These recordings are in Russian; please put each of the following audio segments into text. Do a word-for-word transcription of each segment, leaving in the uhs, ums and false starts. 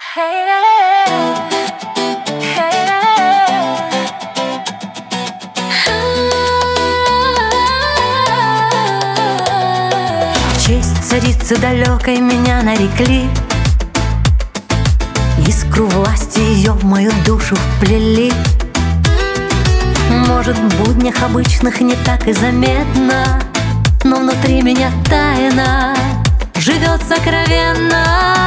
Честь царицы далекой меня нарекли, искру власти ее в мою душу вплели. Может, в буднях обычных не так и заметно, но внутри меня тайна живет сокровенно.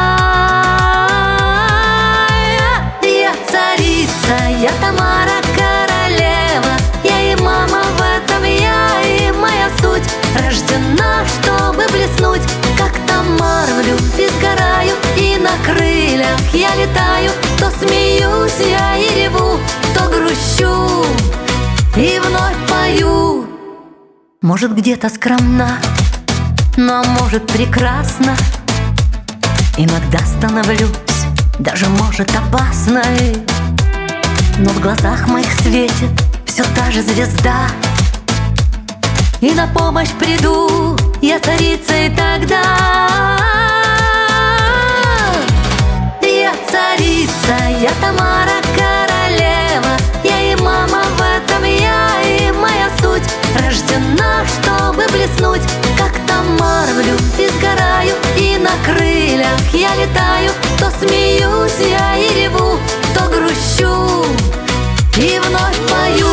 Я царица, я Тамара королева, я и мама в этом, я и моя суть. Рождена, чтобы блеснуть, как Тамара, в любви сгораю, и на крыльях я летаю. То смеюсь я и реву, то грущу и вновь пою. Может, где-то скромна, но может прекрасно. Иногда становлюсь даже, может, опасной, но в глазах моих светит все та же звезда. И на помощь приду я царицей тогда. Я царица, я Тамара королева, я и мама в этом, я и моя суть. Рождена, чтобы блеснуть, как Тамара, в любви сгораю, и на крыльях я летаю. То смеюсь я и реву, то грущу и вновь пою.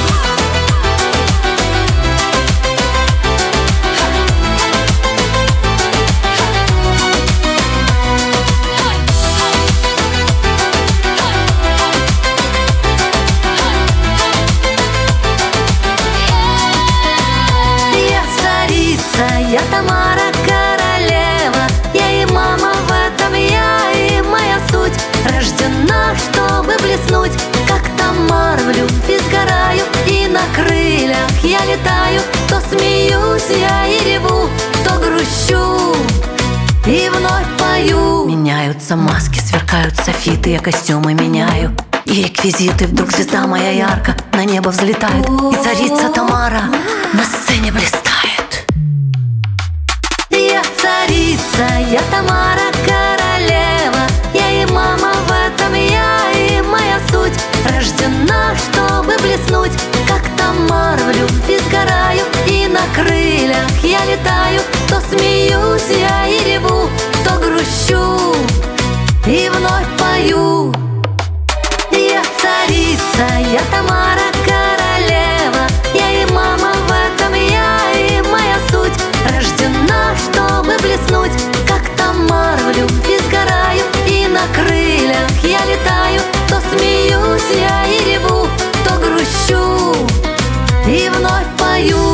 Я Тамара королева, я и мама в этом, я и моя суть. Рождена, чтобы блеснуть, как Тамара, в любви сгораю, и на крыльях я летаю. То смеюсь я и реву, то грущу и вновь пою. Меняются маски, сверкают софиты, я костюмы меняю и реквизиты. Вдруг звезда моя ярко на небо взлетает, и царица Тамара на сцене блистает. Я царица, я Тамара королева, я и мама в этом, я и моя суть. Рождена, чтобы блеснуть, как Тамара, в любви сгораю, и на крыльях я летаю. То смеюсь я и реву, то грущу и вновь пою. Я царица, я Тамара королева, я и мама в этом, я и моя суть. Рождена, чтобы блеснуть, как Тамара, в любви сгораю, и на крыльях я летаю. То смеюсь я и реву, то грущу и вновь пою.